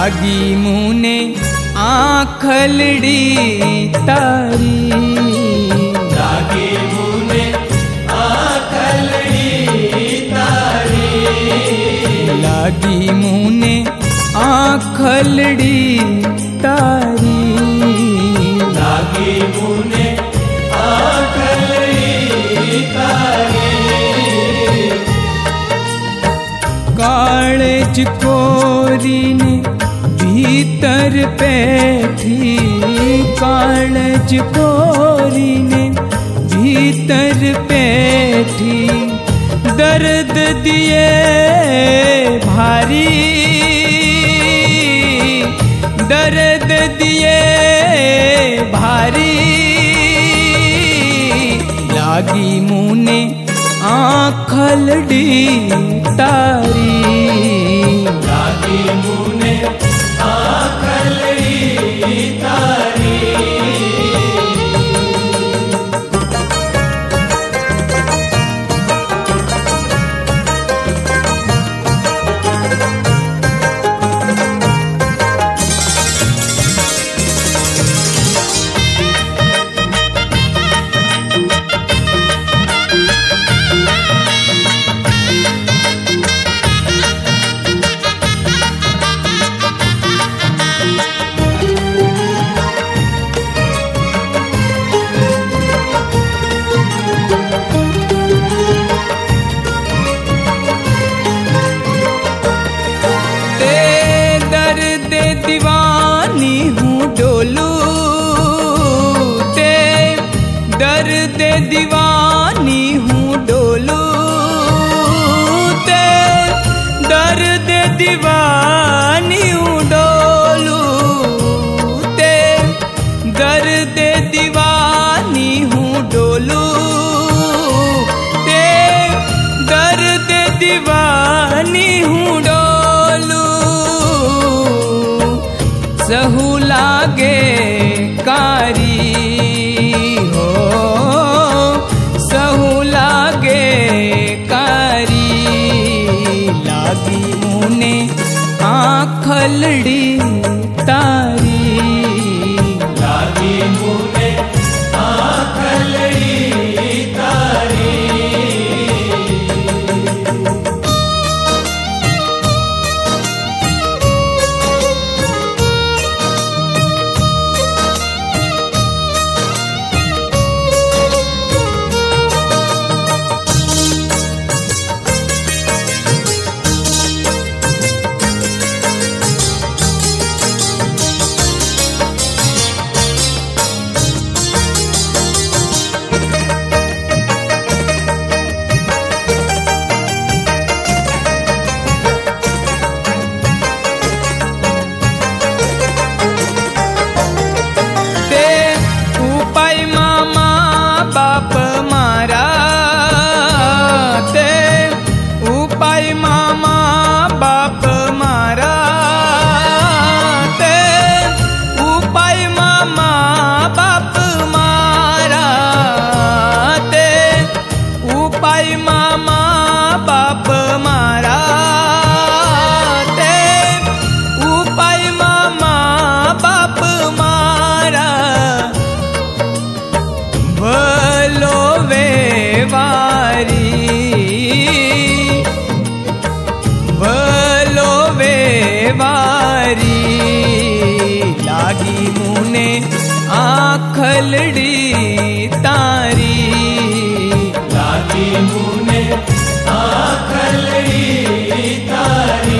लागी मुने आँखलड़ी तारी, लागी मुने आँखलड़ी तारी, लागी मुने आँखलड़ी तारी, लागी मुने आँखलड़ी तारी। कालेज कोरी ने भीतर बैठी, कालेज कोरी ने भीतर बैठी, दर्द दिए भारी, दर्द दिए भारी, लागी मुने आँखलड़ी तारी, लागी मुने आँखलड़ी तारी। दीवानी हूँ डोलू ते, दर्द दीवानी हूँ डोलू ते, दर्द दीवानी हूँ डोलू ते, दर्द दीवानी हूँ डोलू ते, दर्द दीवानी हूँ डोलू, सहू लागे कारी हो, सहू लागे कारी, लागी मुने आँखलड़ी तारी, लागी मुने आँखलड़ी तारी। लागी मुने आँखलड़ी तारी, लागी मुने आँखलड़ी तारी।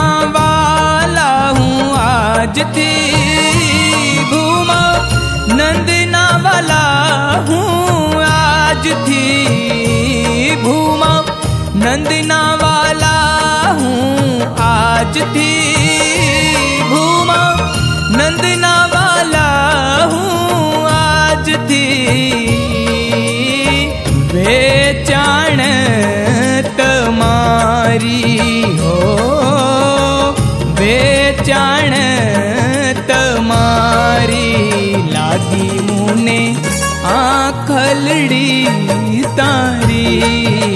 वाला हूँ आज थी भूमा, नंदना वाला हूँ आज थी भूमा, नंदना वाला हूँ आज थी भूमा, नंदना वाला हूँ आज थी। बेचान तमारी हो, बेचान तमारी लागी मुने आखलड़ी तारी।